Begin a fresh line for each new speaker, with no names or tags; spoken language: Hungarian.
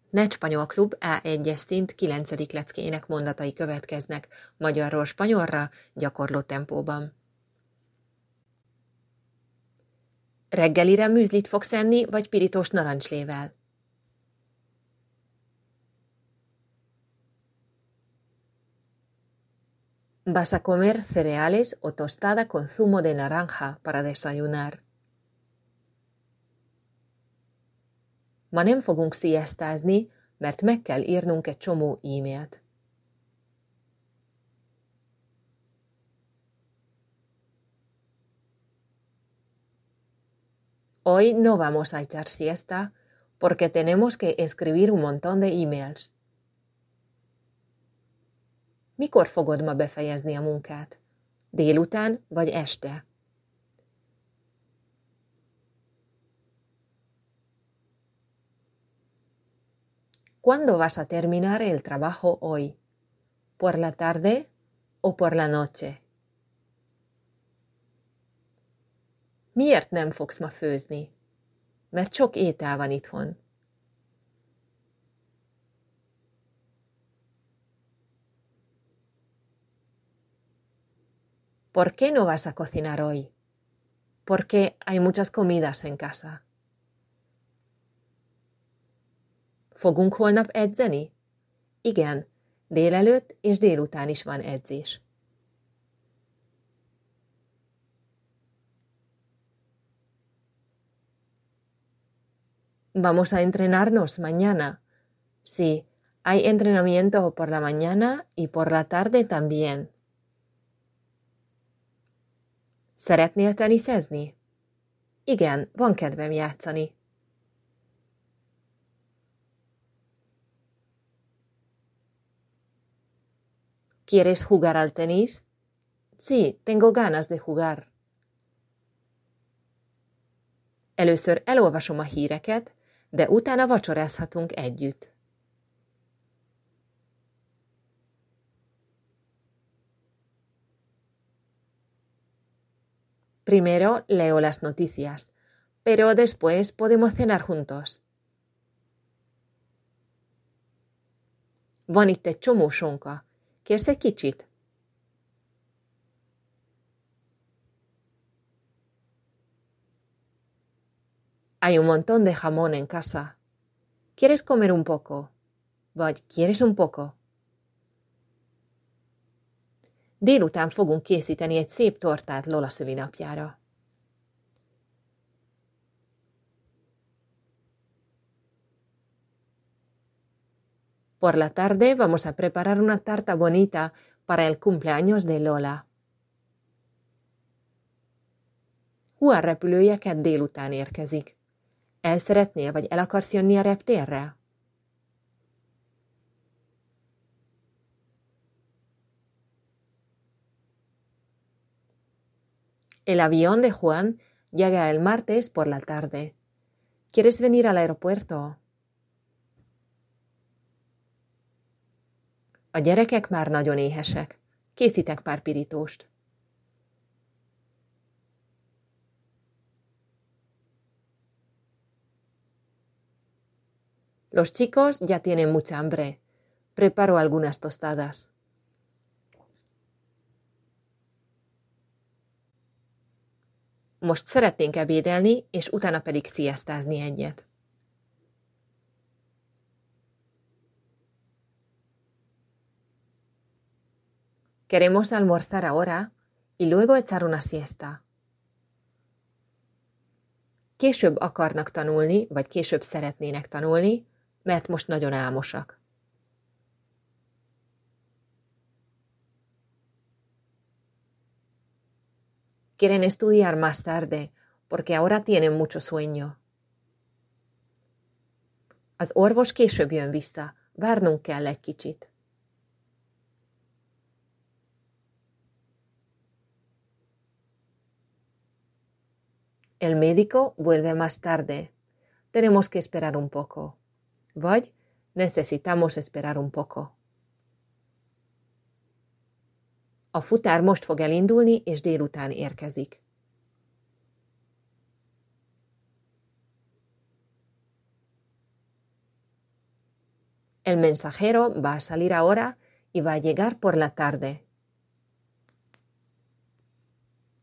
Net Spanyol Klub A1-es szint 9. leckéjének mondatai következnek magyarról spanyolra gyakorló tempóban. Reggelire műzlit fogsz enni, vagy pirítós narancslével? Vas a comer cereales o tostada con zumo de naranja para desayunar. Ma nem fogunk sziasztázni, mert meg kell írnunk egy csomó e-mailt. Hoy no vamos a echar siesta porque tenemos que escribir un montón de emails. Mikor fogod ma befejezni a munkát? Délután vagy este? ¿Cuándo vas a terminar el trabajo hoy? ¿Por la tarde o por la noche? Miért nem fogsz ma főzni? Mert sok étel van itthon. ¿Por qué no vas a cocinar hoy? Porque hay muchas comidas en casa. Fogunk holnap edzeni? Igen, délelőtt és délután is van edzés. ¿Vamos a entrenarnos mañana? Sí, hay entrenamiento por la mañana y por la tarde también. Szeretnél teniszezni? Igen, van kedvem játszani. ¿Quieres jugar al tenis? Sí, tengo ganas de jugar. Először elolvasom a híreket, de utána vacsorázhatunk együtt. Primero leo las noticias, pero después podemos cenar juntos. Van itt egy csomó sonka. Kérsz egy kicsit? Hay un montón de jamón en casa. ¿Quieres comer un poco? Vagy quieres un poco? Délután fogunk készíteni egy szép tortát Lola szülinapjára. Por la tarde vamos a preparar una tarta bonita para el cumpleaños de Lola. Juan repülője kedd délután érkezik. El szeretnél, vagy el akarsz jönni a reptérre? El avión de Juan llega el martes por la tarde. ¿Quieres venir al aeropuerto? A gyerekek már nagyon éhesek. Készítek pár pirítóst. Los chicos ya tienen mucha hambre. Preparo algunas tostadas. Most szeretnénk ebédelni, és utána pedig sziasztázni egyet. Queremos almorzar ahora y luego echar una siesta. Később akarnak tanulni, vagy később szeretnének tanulni, mert most nagyon álmosak. Quieren estudiar más tarde, porque ahora tienen mucho sueño. Az orvos később jön vissza, várnunk kell egy kicsit. El médico vuelve más tarde. Tenemos que esperar un poco. Vagy necesitamos esperar un poco. A futár most fog elindulni, és délután érkezik. El mensajero va a salir ahora y va a llegar por la tarde.